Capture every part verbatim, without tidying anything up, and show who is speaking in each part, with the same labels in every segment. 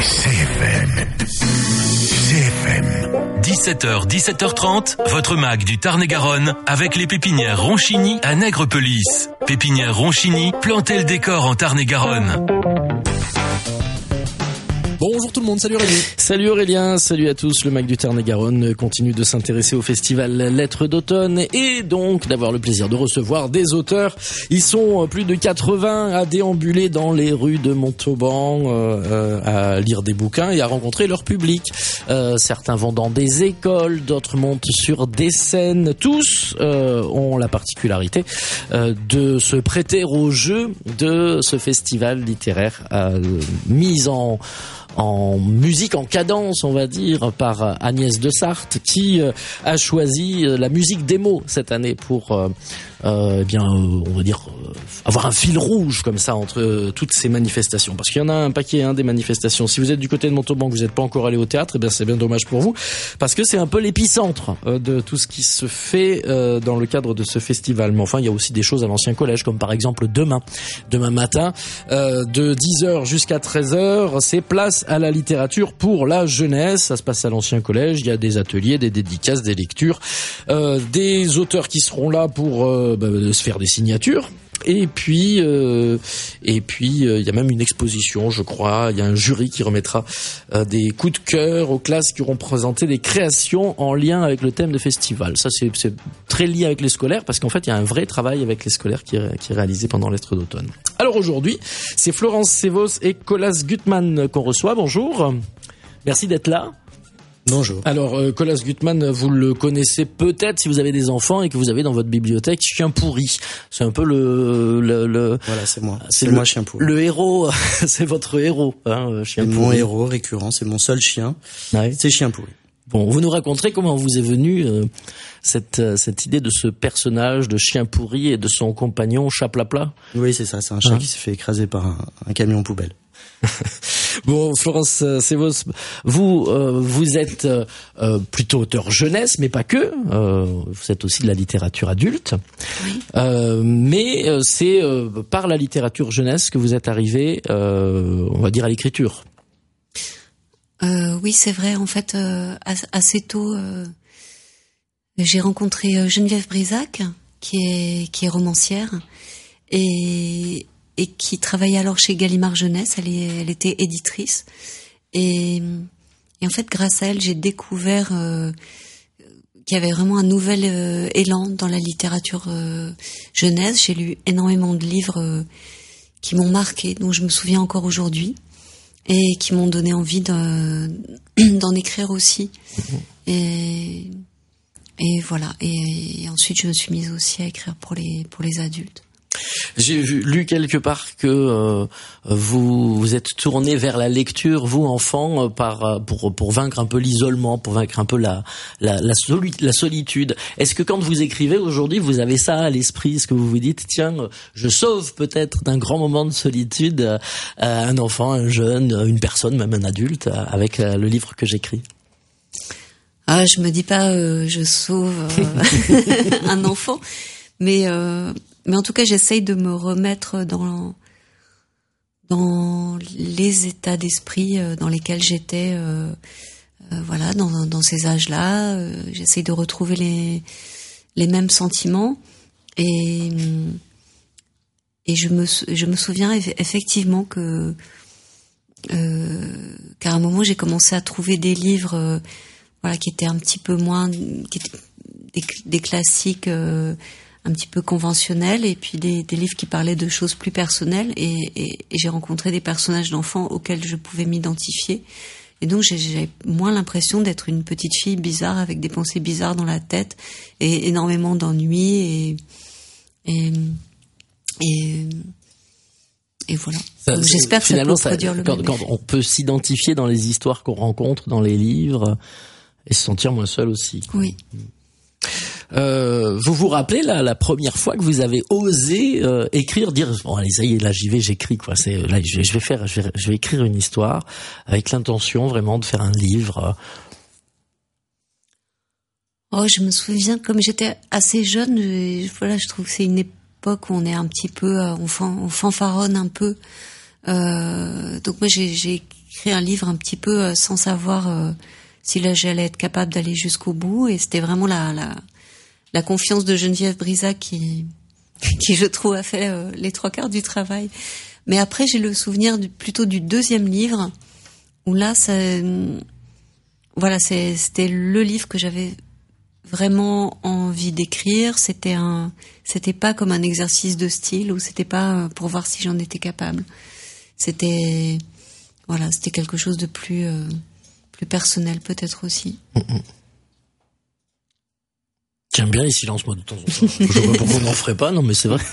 Speaker 1: C F M. C F M.
Speaker 2: dix-sept heures, dix-sept heures trente, votre mag du Tarn-et-Garonne avec les pépinières Ronchini à Nègrepelisse. Pépinière Ronchini, plantez le décor en Tarn-et-Garonne.
Speaker 3: Bonjour tout le monde, salut Aurélien.
Speaker 4: Salut Aurélien, salut à tous. Le Mag du Tarn-et-Garonne continue de s'intéresser au festival Lettres d'automne et donc d'avoir le plaisir de recevoir des auteurs. Ils sont plus de quatre-vingts à déambuler dans les rues de Montauban, euh, à lire des bouquins et à rencontrer leur public. Euh, certains vont dans des écoles, d'autres montent sur des scènes. Tous euh, ont la particularité euh, de se prêter au jeu de ce festival littéraire euh, mis en en musique, en cadence, on va dire, par Agnès de Sarthe, qui euh, a choisi la musique des mots cette année pour, euh, euh, eh bien, euh, on va dire, euh, avoir un fil rouge comme ça entre euh, toutes ces manifestations. Parce qu'il y en a un paquet hein, des manifestations. Si vous êtes du côté de Montauban, que vous n'êtes pas encore allé au théâtre, eh bien, c'est bien dommage pour vous, parce que c'est un peu l'épicentre euh, de tout ce qui se fait euh, dans le cadre de ce festival. Mais enfin, il y a aussi des choses à l'ancien collège, comme par exemple demain, demain matin, euh, de dix heures jusqu'à treize heures, c'est place à la littérature pour la jeunesse. Ça se passe à l'ancien collège. Il y a des ateliers, des dédicaces, des lectures, euh, des auteurs qui seront là pour euh, bah, se faire des signatures. Et puis, euh, et puis, euh, il y a même une exposition, je crois. Il y a un jury qui remettra euh, des coups de cœur aux classes qui auront présenté des créations en lien avec le thème de festival. Ça, c'est, c'est très lié avec les scolaires parce qu'en fait, il y a un vrai travail avec les scolaires qui est, qui est réalisé pendant Lettres d'automne. Alors aujourd'hui, c'est Florence Sévos et Colas Gutmann qu'on reçoit. Bonjour. Merci d'être là.
Speaker 3: Bonjour.
Speaker 4: Alors, euh, Colas Gutmann, vous le connaissez peut-être si vous avez des enfants et que vous avez dans votre bibliothèque Chien pourri. C'est un peu le... le, le
Speaker 3: voilà, c'est moi.
Speaker 4: C'est,
Speaker 3: c'est
Speaker 4: le,
Speaker 3: moi, Chien pourri.
Speaker 4: Le héros, c'est votre héros, hein, Chien
Speaker 3: c'est
Speaker 4: pourri.
Speaker 3: mon héros récurrent, c'est mon seul chien.
Speaker 4: Ouais.
Speaker 3: C'est Chien pourri.
Speaker 4: Bon, vous nous raconterez comment vous est venue euh, cette, euh, cette idée de ce personnage de Chien pourri et de son compagnon Chaplapla.
Speaker 3: Oui, c'est ça, c'est un chien
Speaker 4: hein
Speaker 3: qui s'est fait écraser par un, un camion poubelle.
Speaker 4: Bon, Florence Sévos, vous euh, vous êtes euh, plutôt auteur jeunesse, mais pas que. Euh, vous êtes aussi de la littérature adulte.
Speaker 5: Oui.
Speaker 4: Euh, mais euh, c'est euh, par la littérature jeunesse que vous êtes arrivé, euh, on va dire, à l'écriture.
Speaker 5: Euh, oui, c'est vrai. En fait, euh, assez tôt, euh, j'ai rencontré Geneviève Brisac, qui est qui est romancière et et qui travaillait alors chez Gallimard Jeunesse. Elle, est, elle était éditrice. Et, et en fait, grâce à elle, j'ai découvert euh, qu'il y avait vraiment un nouvel euh, élan dans la littérature euh, jeunesse. J'ai lu énormément de livres euh, qui m'ont marqué, dont je me souviens encore aujourd'hui, et qui m'ont donné envie de, d'en écrire aussi. Et, et voilà. Et, et ensuite, je me suis mise aussi à écrire pour les, pour les adultes.
Speaker 4: J'ai vu, lu quelque part que euh, vous vous êtes tourné vers la lecture, vous enfant, par pour pour vaincre un peu l'isolement, pour vaincre un peu la la la, soli- la solitude. Est-ce que quand vous écrivez aujourd'hui, vous avez ça à l'esprit, est-ce que vous vous dites tiens, je sauve peut-être d'un grand moment de solitude euh, un enfant, un jeune, une personne, même un adulte, euh, avec euh, le livre que j'écris?
Speaker 5: Ah, je me dis pas euh, je sauve euh, un enfant, mais euh, mais en tout cas, j'essaye de me remettre dans dans les états d'esprit dans lesquels j'étais, euh, euh, voilà, dans dans ces âges-là. Euh, j'essaye de retrouver les les mêmes sentiments et et je me je me souviens effectivement que euh, qu'à un moment j'ai commencé à trouver des livres, euh, voilà, qui étaient un petit peu moins, qui étaient des, des classiques. Euh, un petit peu conventionnel et puis des, des livres qui parlaient de choses plus personnelles et, et, et j'ai rencontré des personnages d'enfants auxquels je pouvais m'identifier et donc j'ai, j'ai moins l'impression d'être une petite fille bizarre avec des pensées bizarres dans la tête et énormément d'ennuis et et et, et voilà.
Speaker 4: Ça,
Speaker 5: donc, j'espère que ça peut
Speaker 4: ça,
Speaker 5: produire le
Speaker 4: quand,
Speaker 5: même
Speaker 4: quand
Speaker 5: effet.
Speaker 4: on peut s'identifier dans les histoires qu'on rencontre dans les livres et se sentir moins seul aussi.
Speaker 5: Oui.
Speaker 4: Euh, vous vous rappelez la, la première fois que vous avez osé euh, écrire, dire bon allez ça y est là j'y vais j'écris quoi, c'est là je vais, je vais faire je vais, je vais écrire une histoire avec l'intention vraiment de faire un livre.
Speaker 5: Oh, je me souviens comme j'étais assez jeune, je, voilà, je trouve que c'est une époque où on est un petit peu, on, fan, on fanfaronne un peu. Euh, donc moi j'ai, j'ai écrit un livre un petit peu euh, sans savoir euh, si là j'allais être capable d'aller jusqu'au bout, et c'était vraiment la la, la confiance de Geneviève Brisac qui qui je trouve a fait euh, les trois quarts du travail. Mais après j'ai le souvenir du, plutôt du deuxième livre où là ça voilà c'est c'était le livre que j'avais vraiment envie d'écrire. C'était un c'était pas comme un exercice de style, ou c'était pas pour voir si j'en étais capable. C'était voilà, c'était quelque chose de plus euh, plus personnel peut-être aussi.
Speaker 4: Mmh. J'aime bien les silences, moi, de temps en temps. Je sais pas pourquoi on n'en ferait pas, non, mais c'est vrai.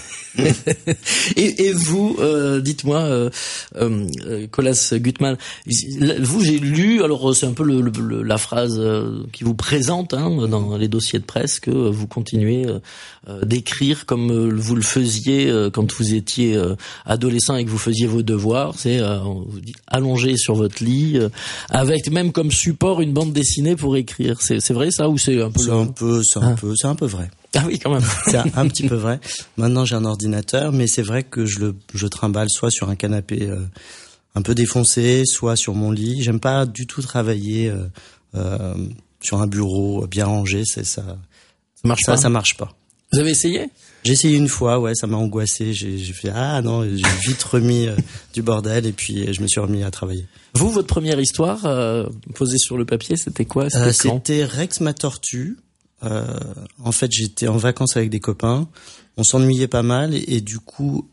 Speaker 4: et, et vous, euh, dites-moi, euh, euh, Colas Gutmann, vous, j'ai lu, alors c'est un peu le, le, la phrase euh, qui vous présente hein, dans les dossiers de presse, que vous continuez euh, d'écrire comme euh, vous le faisiez euh, quand vous étiez euh, adolescent et que vous faisiez vos devoirs. C'est euh, vous dites allongé sur votre lit, euh, avec même comme support une bande dessinée pour écrire. C'est, c'est vrai ça, ou c'est un peu
Speaker 3: C'est
Speaker 4: le...
Speaker 3: un peu, c'est un
Speaker 4: Ah.
Speaker 3: peu, c'est un peu vrai.
Speaker 4: Ah oui, quand même.
Speaker 3: C'est un, un petit peu vrai. Maintenant, j'ai un ordinateur, mais c'est vrai que je le, je trimballe soit sur un canapé euh, un peu défoncé, soit sur mon lit. J'aime pas du tout travailler euh, euh, sur un bureau bien rangé. C'est ça.
Speaker 4: Ça marche
Speaker 3: ça,
Speaker 4: pas.
Speaker 3: ça marche pas.
Speaker 4: Vous avez essayé?
Speaker 3: J'ai essayé une fois, ouais, ça m'a angoissé. J'ai, j'ai fait ah non, j'ai vite remis euh, du bordel et puis euh, je me suis remis à travailler.
Speaker 4: Vous, votre première histoire euh, posée sur le papier, c'était quoi? C'était,
Speaker 3: Euh,
Speaker 4: quand
Speaker 3: c'était Rex ma tortue. Euh, en fait, j'étais en vacances avec des copains. On s'ennuyait pas mal et, et du coup,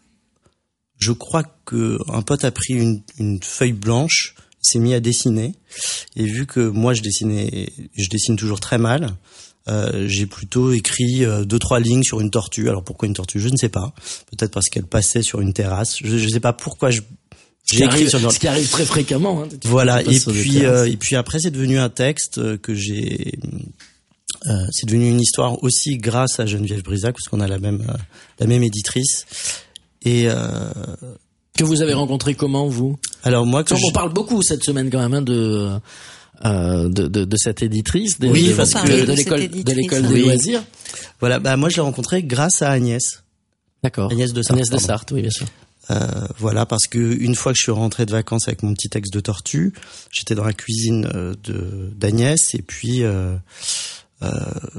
Speaker 3: je crois que un pote a pris une, une feuille blanche, s'est mis à dessiner. Et vu que moi, je dessinais, je dessine toujours très mal. Euh, j'ai plutôt écrit euh, deux trois lignes sur une tortue. Alors pourquoi une tortue? Je ne sais pas. Peut-être parce qu'elle passait sur une terrasse. Je ne sais pas pourquoi je.
Speaker 4: J'ai écrit sur ce qui arrive très fréquemment. Hein,
Speaker 3: voilà. Et puis euh, et puis après c'est devenu un texte que j'ai. Euh, c'est devenu une histoire aussi grâce à Geneviève Brisac parce qu'on a la même euh, la même éditrice. Et euh,
Speaker 4: que vous avez rencontré comment vous?
Speaker 3: Alors moi, que
Speaker 4: on
Speaker 3: je...
Speaker 4: parle beaucoup cette semaine quand même hein, de. Euh, de, de, de cette éditrice, de,
Speaker 3: oui,
Speaker 4: de,
Speaker 3: parce
Speaker 4: de,
Speaker 3: que
Speaker 4: de l'école, de l'école des
Speaker 3: oui.
Speaker 4: loisirs.
Speaker 3: Voilà, bah moi je l'ai rencontrée grâce à Agnès.
Speaker 4: D'accord.
Speaker 3: Agnès de Sarthe.
Speaker 4: Agnès de Sarthe, oui bien sûr.
Speaker 3: Euh, voilà, parce que une fois que je suis rentré de vacances avec mon petit texte de tortue, j'étais dans la cuisine de d'Agnès et puis euh, euh,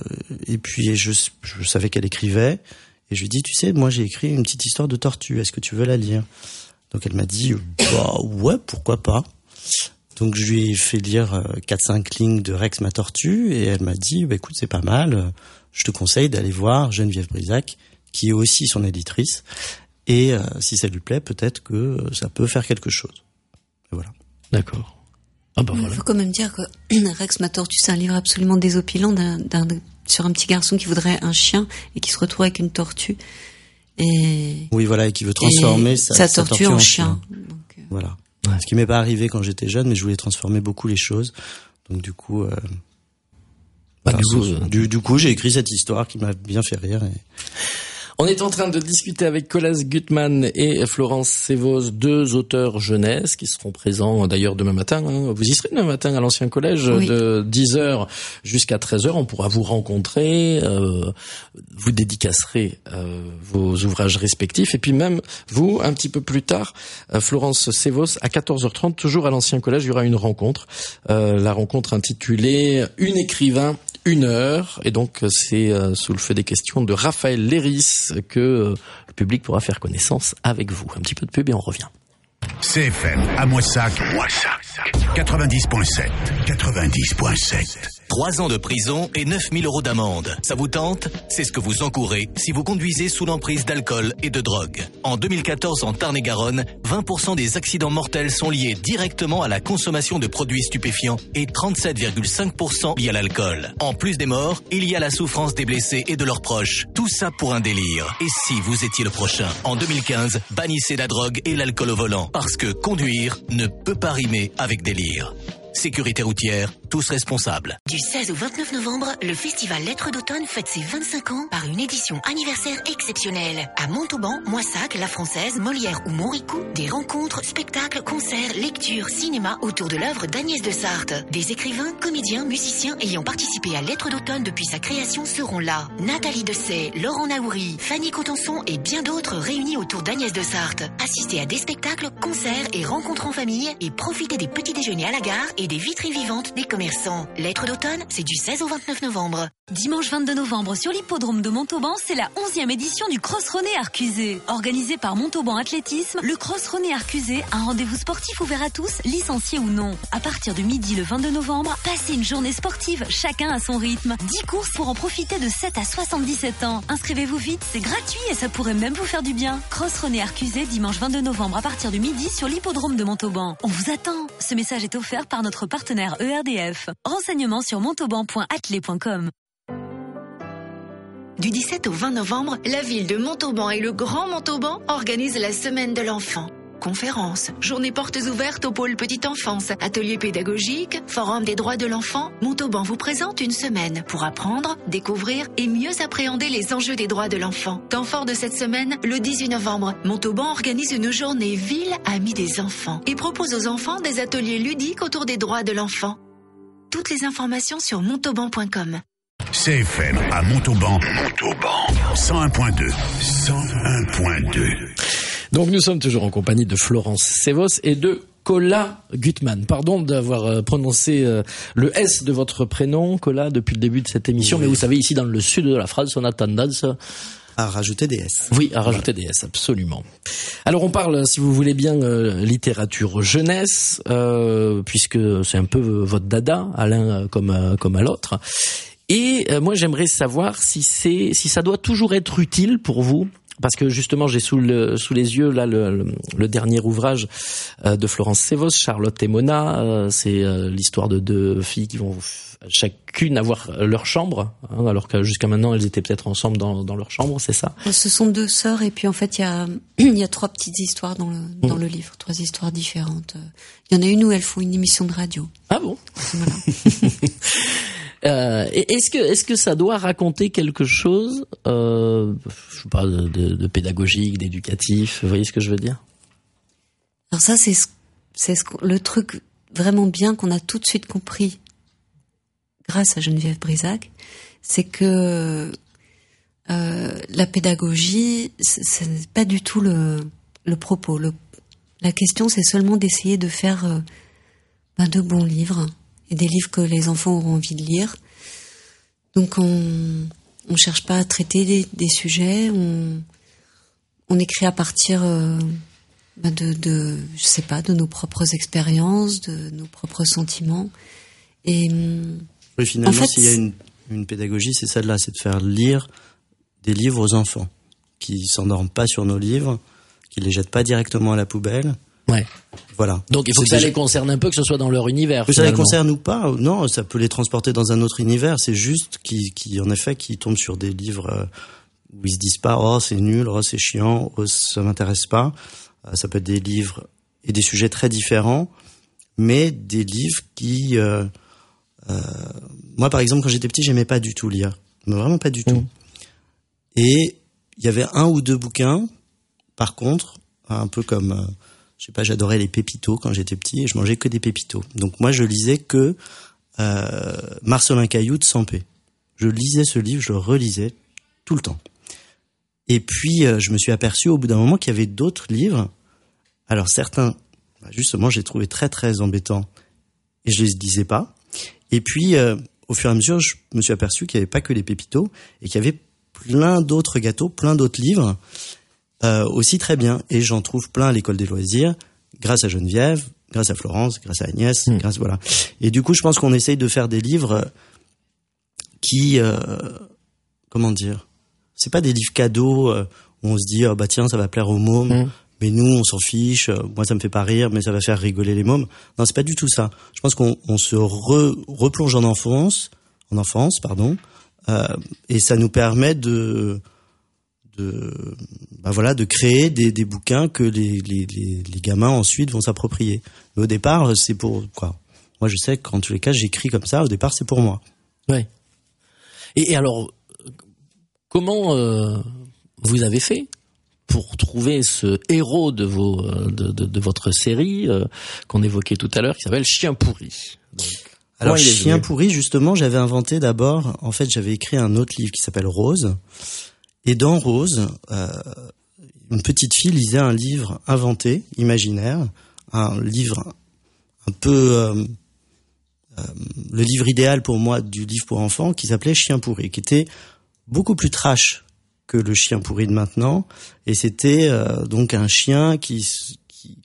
Speaker 3: et puis je, je savais qu'elle écrivait et je lui ai dit, tu sais, moi j'ai écrit une petite histoire de tortue, est-ce que tu veux la lire? Donc elle m'a dit, bah ouais, pourquoi pas. Donc je lui ai fait lire quatre cinq lignes de Rex ma tortue et elle m'a dit, bah écoute, c'est pas mal, je te conseille d'aller voir Geneviève Brisac, qui est aussi son éditrice, et euh, si ça lui plaît, peut-être que ça peut faire quelque chose. Et voilà.
Speaker 4: D'accord. Ah bah voilà.
Speaker 5: Il faut quand même dire que Rex ma tortue, c'est un livre absolument désopilant d'un, d'un, sur un petit garçon qui voudrait un chien et qui se retrouve avec une tortue. Et
Speaker 3: oui, voilà, et qui veut transformer sa,
Speaker 5: sa,
Speaker 3: sa
Speaker 5: tortue,
Speaker 3: tortue en,
Speaker 5: en
Speaker 3: chien.
Speaker 5: chien. Donc, euh...
Speaker 3: Voilà. Ouais. Ce qui m'est pas arrivé quand j'étais jeune, mais je voulais transformer beaucoup les choses. Donc du coup, euh,
Speaker 4: bah,
Speaker 3: voilà,
Speaker 4: du, coup euh...
Speaker 3: du, du coup, j'ai écrit cette histoire qui m'a bien fait rire. Et...
Speaker 4: On est en train de discuter avec Colas Gutmann et Florence Sévos, deux auteurs jeunesse qui seront présents d'ailleurs demain matin. Hein. Vous y serez demain matin à l'ancien collège oui. de dix heures jusqu'à treize heures. On pourra vous rencontrer, euh, vous dédicacerez euh, vos ouvrages respectifs. Et puis même vous, un petit peu plus tard, euh, Florence Sévos, à quatorze heures trente, toujours à l'ancien collège, il y aura une rencontre. Euh, la rencontre intitulée « Une écrivain ». Une heure, et donc c'est euh, sous le feu des questions de Raphaël Léris que euh, le public pourra faire connaissance avec vous. Un petit peu de pub et on revient.
Speaker 1: C F M à Moissac, quatre-vingt-dix point sept, quatre-vingt-dix point sept.
Speaker 6: Trois ans de prison et neuf mille euros d'amende. Ça vous tente? C'est ce que vous encourez si vous conduisez sous l'emprise d'alcool et de drogue. En deux mille quatorze, en Tarn-et-Garonne, vingt pour cent des accidents mortels sont liés directement à la consommation de produits stupéfiants et trente-sept virgule cinq pour cent liés à l'alcool. En plus des morts, il y a la souffrance des blessés et de leurs proches. Tout ça pour un délire. Et si vous étiez le prochain? En deux mille quinze, bannissez la drogue et l'alcool au volant. Parce que conduire ne peut pas rimer avec délire. sécurité routière, tous responsables.
Speaker 7: Du seize au vingt-neuf novembre, le festival Lettres d'automne fête ses vingt-cinq ans par une édition anniversaire exceptionnelle. À Montauban, Moissac, La Française, Molière ou Montricou, des rencontres, spectacles, concerts, lectures, cinéma autour de l'œuvre d'Agnès de Sarthe. Des écrivains, comédiens, musiciens ayant participé à Lettres d'automne depuis sa création seront là. Nathalie Dessay, Laurent Naouri, Fanny Cotenson et bien d'autres réunis autour d'Agnès de Sarthe. Assistez à des spectacles, concerts et rencontres en famille et profitez des petits déjeuners à la gare et des vitrines vivantes des commerçants. Lettres d'automne, c'est du seize au vingt-neuf novembre.
Speaker 8: Dimanche vingt-deux novembre sur l'hippodrome de Montauban, c'est la onzième édition du Cross René Arcusé. Organisé par Montauban Athlétisme, le Cross René Arcusé, un rendez-vous sportif ouvert à tous, licenciés ou non. À partir de midi le vingt-deux novembre, passez une journée sportive, chacun à son rythme. dix courses pour en profiter de sept à soixante-dix-sept ans. Inscrivez-vous vite, c'est gratuit et ça pourrait même vous faire du bien. Cross René Arcusé, dimanche vingt-deux novembre à partir de midi sur l'hippodrome de Montauban. On vous attend. Ce message est offert par notre partenaire E R D F. Renseignements sur montauban point athlé point com.
Speaker 7: Du dix-sept au vingt novembre, la ville de Montauban et le Grand Montauban organisent la Semaine de l'Enfant. Conférences, journées portes ouvertes au pôle petite enfance, ateliers pédagogiques, forum des droits de l'enfant, Montauban vous présente une semaine pour apprendre, découvrir et mieux appréhender les enjeux des droits de l'enfant. Temps fort de cette semaine, le dix-huit novembre, Montauban organise une journée ville amie des enfants et propose aux enfants des ateliers ludiques autour des droits de l'enfant. Toutes les informations sur montauban point com.
Speaker 1: C F M à Montauban. Montauban. cent un point deux. cent un point deux.
Speaker 4: Donc nous sommes toujours en compagnie de Florence Sévos et de Cola Gutmann. Pardon d'avoir prononcé le S de votre prénom, Cola, depuis le début de cette émission. Oui. Mais vous savez, ici dans le sud de la France, on a tendance
Speaker 3: à rajouter des S.
Speaker 4: Oui, à rajouter voilà. des S, absolument. Alors on parle, si vous voulez bien, euh, littérature jeunesse, euh, puisque c'est un peu votre dada, à l'un comme à, comme à l'autre. Et euh, moi j'aimerais savoir si c'est si ça doit toujours être utile pour vous, parce que justement j'ai sous le sous les yeux là le le, le dernier ouvrage euh, de Florence Sévos, Charlotte et Mona. Euh, c'est euh, l'histoire de deux filles qui vont chacune avoir leur chambre, hein, alors que jusqu'à maintenant elles étaient peut-être ensemble dans dans leur chambre, c'est ça?
Speaker 5: Ce sont deux sœurs et puis en fait il y a il y a trois petites histoires dans le dans mmh. le livre, trois histoires différentes. Il y en a une où elles font une émission de radio.
Speaker 4: Ah bon?
Speaker 5: Voilà.
Speaker 4: Euh, est-ce que est-ce que ça doit raconter quelque chose, euh, je sais pas, de, de, de pédagogique, d'éducatif, vous voyez ce que je veux dire?
Speaker 5: Alors ça c'est c'est ce, le truc vraiment bien qu'on a tout de suite compris grâce à Geneviève Brisac, c'est que euh, la pédagogie ce n'est pas du tout le le propos. Le, la question c'est seulement d'essayer de faire euh, ben, de bons livres. Et des livres que les enfants auront envie de lire. Donc on on cherche pas à traiter des, des sujets, on on écrit à partir euh, de de je sais pas de nos propres expériences, de nos propres sentiments. Et
Speaker 3: oui, finalement,
Speaker 5: en fait,
Speaker 3: s'il y a une une pédagogie, c'est celle-là, c'est de faire lire des livres aux enfants qui s'endorment pas sur nos livres, qui les jettent pas directement à la poubelle.
Speaker 4: Ouais.
Speaker 3: Voilà.
Speaker 4: Donc il faut
Speaker 3: c'est
Speaker 4: que ça
Speaker 3: déjà...
Speaker 4: les concerne un peu, que ce soit dans leur univers.
Speaker 3: Que
Speaker 4: finalement.
Speaker 3: ça les concerne ou pas, non, ça peut les transporter dans un autre univers. C'est juste qui, qui en effet, qui tombent sur des livres où ils se disent pas, oh c'est nul, oh c'est chiant, oh ça m'intéresse pas. Ça peut être des livres et des sujets très différents, mais des livres qui, euh, euh, moi par exemple quand j'étais petit, j'aimais pas du tout lire, mais vraiment pas du tout. Mmh. Et il y avait un ou deux bouquins, par contre, un peu comme euh, je sais pas, j'adorais les pépitos quand j'étais petit et je mangeais que des pépitos. Donc moi, je lisais que euh, Marcelin Cailloux de Sampé. Je lisais ce livre, je le relisais tout le temps. Et puis, euh, je me suis aperçu au bout d'un moment qu'il y avait d'autres livres. Alors certains, bah, justement, je les trouvais très très embêtants et je les lisais pas. Et puis, euh, au fur et à mesure, je me suis aperçu qu'il n'y avait pas que les pépitos et qu'il y avait plein d'autres gâteaux, plein d'autres livres. Euh, aussi très bien, et j'en trouve plein à l'école des loisirs grâce à Geneviève, grâce à Florence, grâce à Agnès, mmh. grâce voilà. Et du coup, je pense qu'on essaye de faire des livres qui, euh, comment dire, c'est pas des livres cadeaux euh, où on se dit oh, bah tiens ça va plaire aux mômes, mmh. mais nous on s'en fiche. Moi ça me fait pas rire, mais ça va faire rigoler les mômes. Non, c'est pas du tout ça. Je pense qu'on on se re, replonge en enfance, en enfance, pardon, euh, et ça nous permet de de bah voilà de créer des, des bouquins que les, les, les, les gamins ensuite vont s'approprier. Mais au départ, c'est pour quoi Moi, je sais qu'en tous les cas, j'écris comme ça. Au départ, c'est pour moi.
Speaker 4: Ouais. Et, et alors, comment euh, vous avez fait pour trouver ce héros de vos de, de, de votre série euh, qu'on évoquait tout à l'heure, qui s'appelle Chien pourri? Donc,
Speaker 3: alors Chien pourri, justement, j'avais inventé d'abord. En fait, j'avais écrit un autre livre qui s'appelle Rose. Et dans Rose, euh, une petite fille lisait un livre inventé, imaginaire, un livre un peu euh, euh, le livre idéal pour moi du livre pour enfants, qui s'appelait Chien pourri, qui était beaucoup plus trash que le chien pourri de maintenant, et c'était euh, donc un chien qui, qui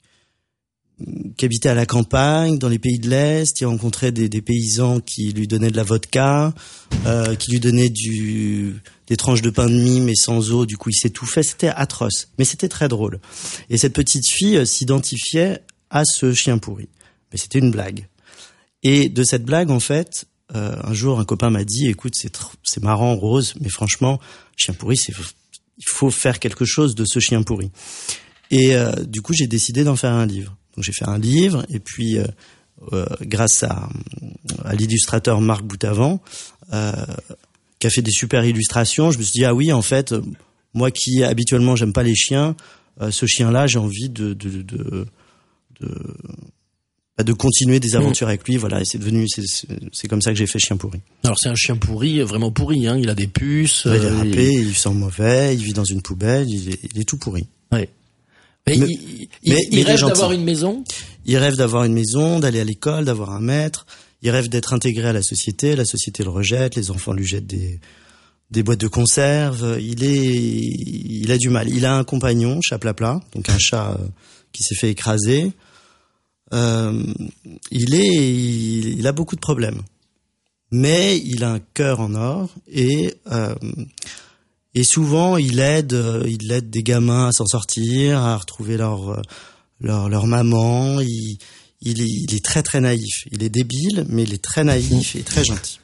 Speaker 3: qui habitait à la campagne, dans les pays de l'Est. Il rencontrait des, des paysans qui lui donnaient de la vodka, euh, qui lui donnaient du des tranches de pain de mie mais sans eau. Du coup, il s'étouffait. C'était atroce, mais c'était très drôle. Et cette petite fille euh, s'identifiait à ce chien pourri, mais c'était une blague. Et de cette blague, en fait, euh, un jour, un copain m'a dit, écoute, c'est tr- c'est marrant, Rose, mais franchement, chien pourri, c'est il faut faire quelque chose de ce chien pourri. Et euh, du coup, j'ai décidé d'en faire un livre. Donc j'ai fait un livre, et puis euh, euh, grâce à, à l'illustrateur Marc Boutavant, euh, qui a fait des super illustrations, je me suis dit ah oui, en fait, moi qui habituellement j'aime pas les chiens, euh, ce chien-là, j'ai envie de de de de, de continuer des aventures mmh. avec lui. Voilà, et c'est devenu c'est, c'est c'est comme ça que j'ai fait Chien pourri.
Speaker 4: Alors c'est un chien pourri, vraiment pourri, hein. Il a des puces,
Speaker 3: ouais, il est
Speaker 4: euh,
Speaker 3: râpé,
Speaker 4: il...
Speaker 3: il sent mauvais, il vit dans une poubelle, il est, il est tout pourri.
Speaker 4: Ouais. Mais, mais, il, il, mais, il mais rêve il d'avoir une maison.
Speaker 3: Il rêve d'avoir une maison, d'aller à l'école, d'avoir un maître. Il rêve d'être intégré à la société. La société le rejette. Les enfants lui jettent des, des boîtes de conserve. Il est, il a du mal. Il a un compagnon, Chaplapla, donc un chat euh, qui s'est fait écraser. Euh, il est, il, il a beaucoup de problèmes. Mais il a un cœur en or et, euh, Et souvent, il aide, il aide des gamins à s'en sortir, à retrouver leur leur leur maman. Il il est, il est très très naïf. Il est débile, mais il est très naïf et très gentil.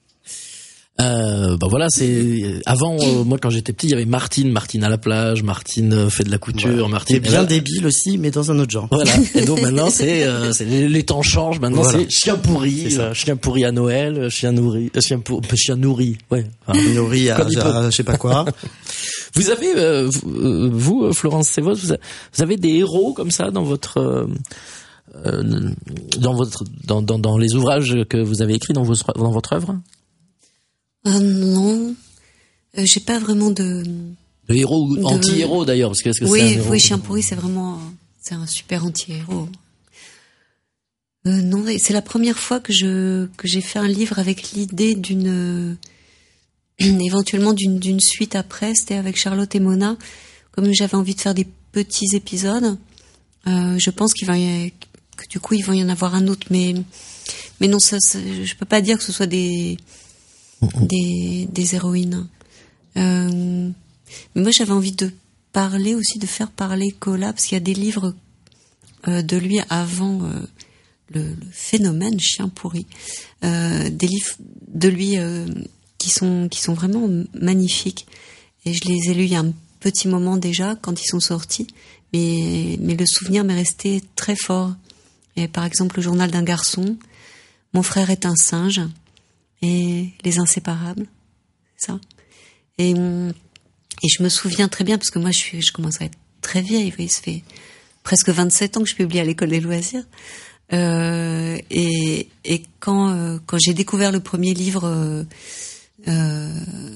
Speaker 4: Euh, bah voilà, c'est avant euh, moi quand j'étais petit, il y avait Martine, Martine à la plage, Martine euh, fait de la couture, voilà. Martine.
Speaker 3: C'est bien là, débile aussi, mais dans un autre genre.
Speaker 4: Voilà. Et donc maintenant c'est, euh, c'est les, les temps changent. Maintenant voilà. c'est chien pourri, c'est euh, chien pourri à Noël, chien nourri, euh, chien pour, chien nourri, ouais.
Speaker 3: Enfin, nourri à, à je sais pas quoi.
Speaker 4: Vous avez euh, vous, vous Florence Sévos, vous, vous avez des héros comme ça dans votre euh, euh, dans votre dans, dans dans les ouvrages que vous avez écrits dans vos dans votre œuvre?
Speaker 5: Euh, non, euh, j'ai pas vraiment de...
Speaker 4: De héros ou de... anti-héros d'ailleurs, parce que est-ce que
Speaker 5: oui,
Speaker 4: c'est un héros?
Speaker 5: Oui, Chien pourri, c'est vraiment, c'est un super anti-héros. Euh, non, c'est la première fois que je que j'ai fait un livre avec l'idée d'une, éventuellement d'une d'une suite après. C'était avec Charlotte et Mona. Comme j'avais envie de faire des petits épisodes, euh, je pense qu'il va y, que du coup il va y en avoir un autre, mais mais non, ça, ça je peux pas dire que ce soit des Des, des héroïnes. Euh, mais moi, j'avais envie de parler aussi, de faire parler Colas, parce qu'il y a des livres euh, de lui avant euh, le, le phénomène Chien pourri. Euh, des livres de lui euh, qui sont qui sont vraiment magnifiques. Et je les ai lus il y a un petit moment déjà, quand ils sont sortis. Mais, mais le souvenir m'est resté très fort. Et par exemple, le journal d'un garçon, Mon frère est un singe, et Les Inséparables, c'est ça. Et, et je me souviens très bien, parce que moi je suis, je commence à être très vieille, il se fait presque vingt-sept ans que je publie à l'école des loisirs. Euh, et, et quand, euh, quand j'ai découvert le premier livre euh, euh,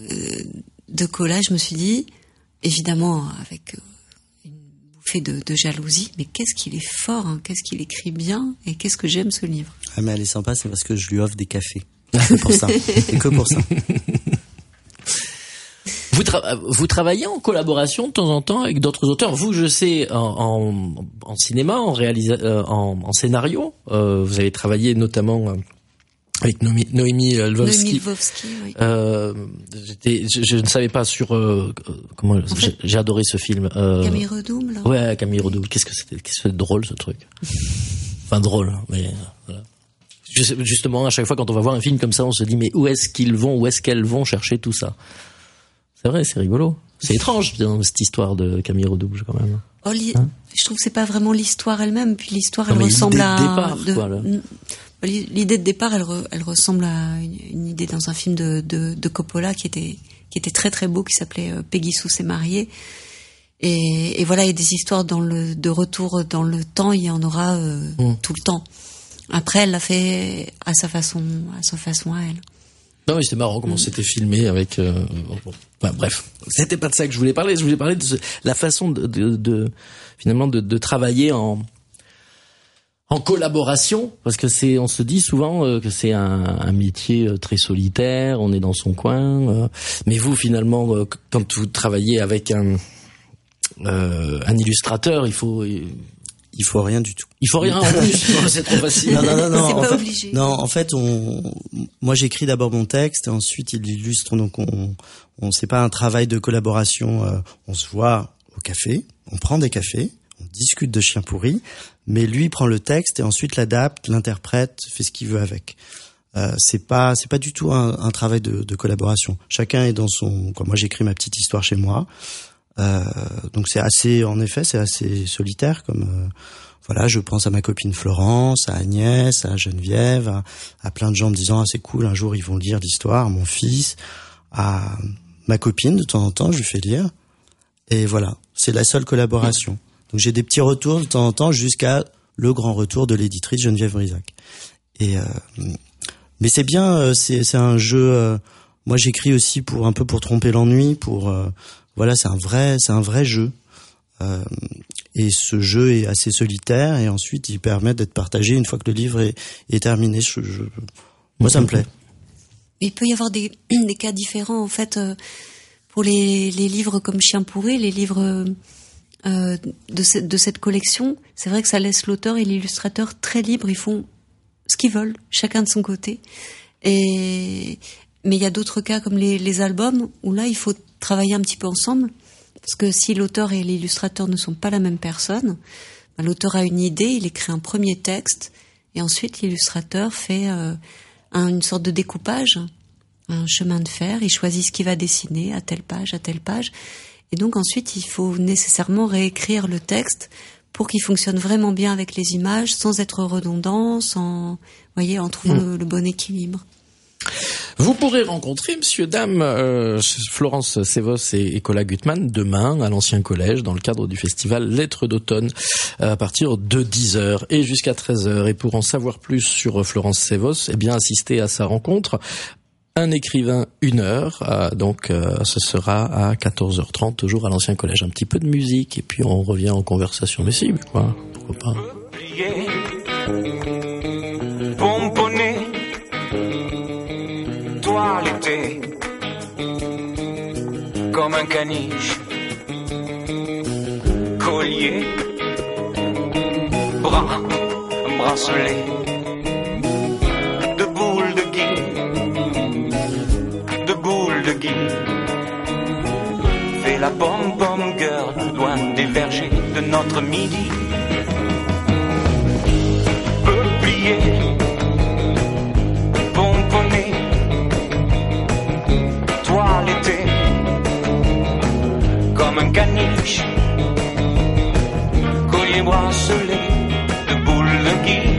Speaker 5: de Colas, je me suis dit, évidemment avec une bouffée de, de jalousie, mais qu'est-ce qu'il est fort, hein, qu'est-ce qu'il écrit bien, et qu'est-ce que j'aime ce livre.
Speaker 3: Ah mais elle est sympa, c'est parce que je lui offre des cafés. C'est pour ça, c'est que pour ça.
Speaker 4: Vous, tra- vous travaillez en collaboration de temps en temps avec d'autres auteurs. Vous, je sais, en, en, en cinéma, en, réalisa- euh, en, en scénario, euh, vous avez travaillé notamment euh, avec Noémie, Noémie Lvovsky.
Speaker 5: Noémie Lvovsky, oui.
Speaker 4: Euh, j'étais, je, je ne savais pas sur euh, comment. En fait, j'ai, j'ai adoré ce film. Euh,
Speaker 5: Camille Redouble. Là.
Speaker 4: Ouais, Camille Redouble. Qu'est-ce que c'était, qu'est-ce que c'était drôle ce truc. Enfin drôle, mais voilà. Justement, à chaque fois quand on va voir un film comme ça, on se dit mais où est-ce qu'ils vont, où est-ce qu'elles vont chercher tout ça? C'est vrai, c'est rigolo. C'est étrange dans cette histoire de Camille Redouble quand même.
Speaker 5: Oh, li-
Speaker 4: hein
Speaker 5: je trouve que c'est pas vraiment l'histoire elle-même, puis l'histoire
Speaker 4: non,
Speaker 5: elle ressemble
Speaker 4: dès
Speaker 5: à
Speaker 4: départ,
Speaker 5: de...
Speaker 4: quoi, là.
Speaker 5: l'idée de départ, elle, re, elle ressemble à une, une idée dans un film de, de, de Coppola qui était, qui était très très beau, qui s'appelait Peggy Sue s'est mariée. Et, et voilà, il y a des histoires dans le, de retour dans le temps, il y en aura euh, mmh. tout le temps. Après, elle l'a fait à sa façon, à sa façon à elle.
Speaker 4: Non, mais c'était marrant comment mmh. c'était filmé avec. Euh, bon, enfin, bref, c'était pas de ça que je voulais parler. Je voulais parler de ce, la façon de, de, de finalement de, de travailler en en collaboration, parce que c'est, on se dit souvent euh, que c'est un, un métier euh, très solitaire. On est dans son coin, euh, mais vous finalement, euh, quand vous travaillez avec un euh, un illustrateur, il faut.
Speaker 3: Il faut rien du tout.
Speaker 4: Il faut rien en plus. C'est trop facile.
Speaker 3: Non, non, non, non.
Speaker 5: C'est
Speaker 3: en
Speaker 5: pas
Speaker 3: fait,
Speaker 5: obligé.
Speaker 3: Non, en fait, on, moi, j'écris d'abord mon texte, et ensuite il illustre. Donc, on, on, c'est pas un travail de collaboration. Euh, on se voit au café, on prend des cafés, on discute de Chien pourri, mais lui prend le texte et ensuite l'adapte, l'interprète, fait ce qu'il veut avec. Euh, c'est pas, c'est pas du tout un, un travail de, de collaboration. Chacun est dans son. Quoi, moi, j'écris ma petite histoire chez moi. Euh, donc c'est assez, en effet, c'est assez solitaire. Comme euh, voilà, je pense à ma copine Florence, à Agnès, à Geneviève, à, à plein de gens me disant ah c'est cool, un jour ils vont lire l'histoire. À mon fils, à ma copine de temps en temps, je lui fais lire. Et voilà, c'est la seule collaboration. Donc j'ai des petits retours de temps en temps jusqu'à le grand retour de l'éditrice Geneviève Brisac. Et euh, mais c'est bien, c'est c'est un jeu. Euh, moi j'écris aussi pour un peu pour tromper l'ennui, pour euh, voilà, c'est un vrai, c'est un vrai jeu. Euh, et ce jeu est assez solitaire et ensuite il permet d'être partagé une fois que le livre est, est terminé. Je, je, moi, ça me plaît.
Speaker 5: Il peut y avoir des, des cas différents en fait euh, pour les, les livres comme Chien pourri, les livres euh, de, ce, de cette collection. C'est vrai que ça laisse l'auteur et l'illustrateur très libres. Ils font ce qu'ils veulent, chacun de son côté. Et mais il y a d'autres cas comme les, les albums où là il faut travailler un petit peu ensemble, parce que si l'auteur et l'illustrateur ne sont pas la même personne, ben l'auteur a une idée, il écrit un premier texte, et ensuite l'illustrateur fait euh, un, une sorte de découpage, un chemin de fer, il choisit ce qu'il va dessiner à telle page, à telle page, et donc ensuite il faut nécessairement réécrire le texte pour qu'il fonctionne vraiment bien avec les images, sans être redondant, sans, voyez, en trouvant mmh. le, le bon équilibre.
Speaker 4: Vous pourrez rencontrer Monsieur Dame euh, Florence Sévos et, et Cola Gutmann demain à l'ancien collège dans le cadre du festival Lettres d'automne à partir de dix heures et jusqu'à treize heures. Et pour en savoir plus sur Florence Sévos, eh bien assister à sa rencontre. Un écrivain, une heure, euh, donc euh, ce sera à quatorze heures trente, toujours à l'ancien collège. Un petit peu de musique et puis on revient en conversation. Mais si, quoi, pourquoi pas.
Speaker 9: Pomponné, toiletté, comme un caniche, collier, bras, bracelet, de boules de gui, de boules de gui, fais la pom-pom girl, loin des vergers de notre midi, peuplier, pomponné, toiletté, comme un caniche, collier bracelet, de boules de gui.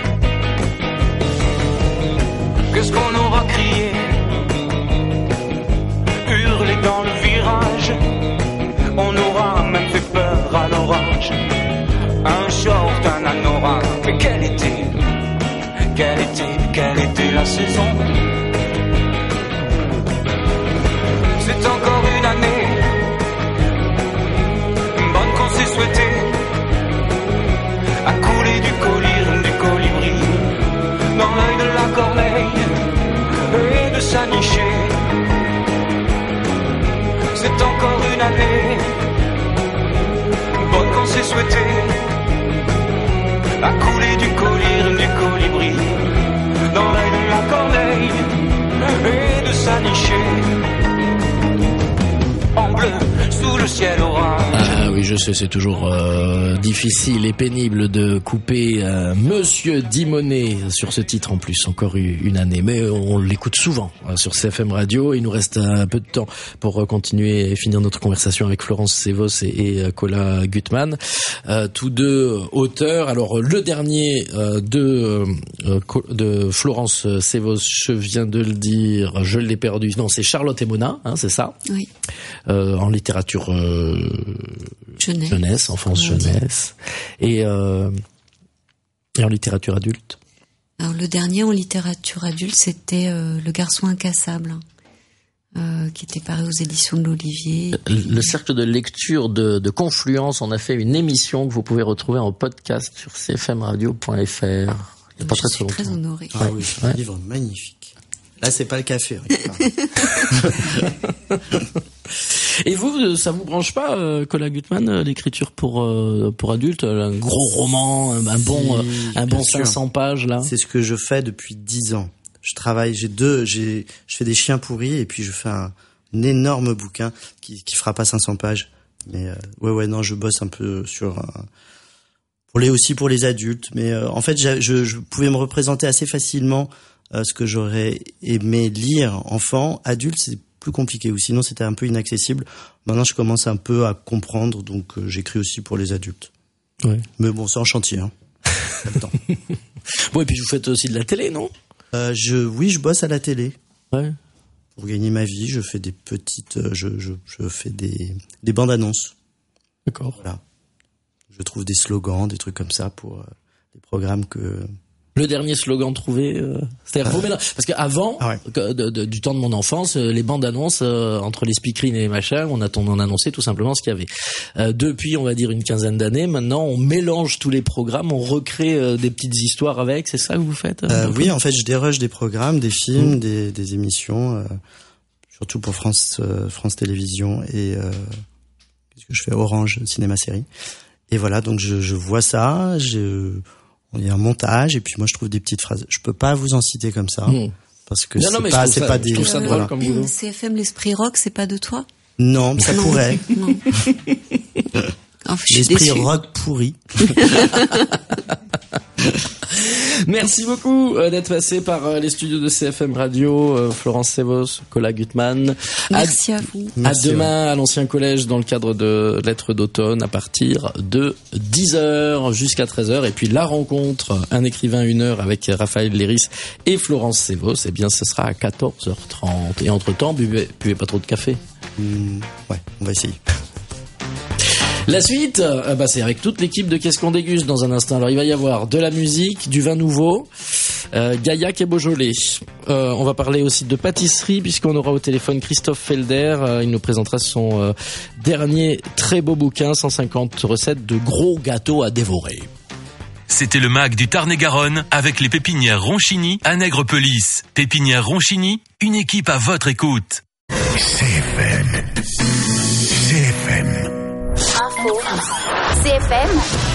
Speaker 9: Qu'est-ce qu'on aura crié, hurlé dans le virage, on aura même fait peur à l'orage. Un short, un anorak, mais quelle était, quelle était, quelle était la saison? C'est encore une année bonne qu'on s'est souhaité, à couler du collier, du colibri dans l'œil de la corneille et de s'anicher. C'est encore une année bonne qu'on s'est souhaité, à couler du collier, du colibri dans l'œil de la corneille et de s'anicher. En bleu, sous le ciel orange.
Speaker 4: Ah oui, Oui, je sais, c'est toujours euh, difficile et pénible de couper euh, Monsieur Dimonet sur ce titre en plus, encore une année. Mais on l'écoute souvent euh, sur C F M Radio. Il nous reste un peu de temps pour euh, continuer et finir notre conversation avec Florence Sévos et, et euh, Cola Gutmann. Euh, tous deux auteurs. Alors, le dernier euh, de, euh, de Florence Sévos, je viens de le dire, je l'ai perdu. Non, c'est Charlotte et Mona, hein, c'est ça ?
Speaker 5: Oui.
Speaker 4: Euh, en littérature... Euh,
Speaker 5: Jeunesse.
Speaker 4: Jeunesse, enfance, jeunesse. Et, euh, et en littérature adulte.
Speaker 5: Alors, le dernier en littérature adulte, c'était euh, Le garçon incassable, euh, qui était paru aux éditions de l'Olivier.
Speaker 4: Le, le cercle de lecture de, de Confluence, on a fait une émission que vous pouvez retrouver en podcast sur c f m radio point f r. Il y a pas
Speaker 5: Je
Speaker 4: très
Speaker 5: suis
Speaker 4: longtemps.
Speaker 5: très honorée.
Speaker 3: Ah oui, c'est un
Speaker 4: Ouais.
Speaker 3: livre magnifique. Là, c'est pas le café.
Speaker 4: Et vous, ça vous branche pas, euh, Cola Gutmann, euh, l'écriture pour euh, pour adultes, un gros roman, un, un bon euh, un bon
Speaker 3: bien sûr.
Speaker 4: cinq cents pages là.
Speaker 3: C'est ce que je fais depuis dix ans. Je travaille, j'ai deux, j'ai, je fais des chiens pourris et puis je fais un, un énorme bouquin qui, qui fera pas cinq cents pages. Mais euh, ouais, ouais, non, je bosse un peu sur un, pour les aussi pour les adultes. Mais euh, en fait, je, je, je pouvais me représenter assez facilement euh, ce que j'aurais aimé lire enfant. Adulte, c'est plus compliqué, ou sinon c'était un peu inaccessible. Maintenant, je commence un peu à comprendre, donc euh, j'écris aussi pour les adultes.
Speaker 4: Ouais.
Speaker 3: Mais bon, c'est en chantier, hein. Pas le temps.
Speaker 4: Bon, et puis vous faites aussi de la télé, non?
Speaker 3: Euh, je, oui, je bosse à la télé.
Speaker 4: Ouais.
Speaker 3: Pour gagner ma vie, je fais des petites, euh, je, je, je fais des, des bandes annonces.
Speaker 4: D'accord.
Speaker 3: Voilà. Je trouve des slogans, des trucs comme ça pour euh, des programmes que.
Speaker 4: Le dernier slogan trouvé, euh, c'est-à-dire vous mélange- parce qu'avant,
Speaker 3: Ah ouais.
Speaker 4: que- de- de- du temps de mon enfance, euh, les bandes annonces euh, entre les speakerines et les machins, on attend, on annonçait tout simplement ce qu'il y avait. Euh, depuis, on va dire une quinzaine d'années, maintenant, on mélange tous les programmes, on recrée euh, des petites histoires avec. C'est ça que vous faites?
Speaker 3: Euh, oui, en fait, je déroge des programmes, des films, mmh. des, des émissions, euh, surtout pour France, euh, France Télévisions et euh, qu'est-ce que je fais, Orange Cinéma Série. Et voilà, donc je, je vois ça, je il y a un montage et puis moi je trouve des petites phrases. Je peux pas vous en citer comme ça
Speaker 4: Mmh.
Speaker 3: parce que
Speaker 4: Non,
Speaker 3: c'est
Speaker 4: non, mais
Speaker 3: pas,
Speaker 4: je trouve
Speaker 3: c'est
Speaker 4: ça-
Speaker 3: pas
Speaker 4: je
Speaker 3: des.
Speaker 4: trouve ça drôle comme boulot.
Speaker 5: C F M, l'esprit rock, c'est pas de toi?
Speaker 3: Non, ça
Speaker 5: Non.
Speaker 3: pourrait.
Speaker 5: Non. Oh, je suis
Speaker 3: L'esprit
Speaker 5: déçue.
Speaker 3: rock pourri.
Speaker 4: Merci beaucoup euh, d'être passé par euh, les studios de C F M Radio, euh, Florence Sévos, Cola Gutmann.
Speaker 5: Merci à vous.
Speaker 4: À
Speaker 3: Merci,
Speaker 4: demain à l'ancien collège dans le cadre de Lettres d'automne à partir de dix heures jusqu'à treize heures. Et puis la rencontre, un écrivain, une heure avec Raphaël Léris et Florence Sévos, eh bien ce sera à quatorze heures trente. Et entre-temps, buvez, buvez pas trop de café.
Speaker 3: Mmh, ouais, on va essayer.
Speaker 4: La suite, euh, bah, c'est avec toute l'équipe de Qu'est-ce qu'on déguste dans un instant. Alors il va y avoir de la musique, du vin nouveau, euh, Gaillac et Beaujolais. Euh, on va parler aussi de pâtisserie puisqu'on aura au téléphone Christophe Felder. Euh, il nous présentera son euh, dernier très beau bouquin, cent cinquante recettes de gros gâteaux à dévorer.
Speaker 2: C'était le Mag du Tarn-et-Garonne avec les pépinières Ronchini à Nègrepelisse. Pépinières Ronchini, une équipe à votre écoute.
Speaker 1: C F M. C F M.
Speaker 10: Info. C F M.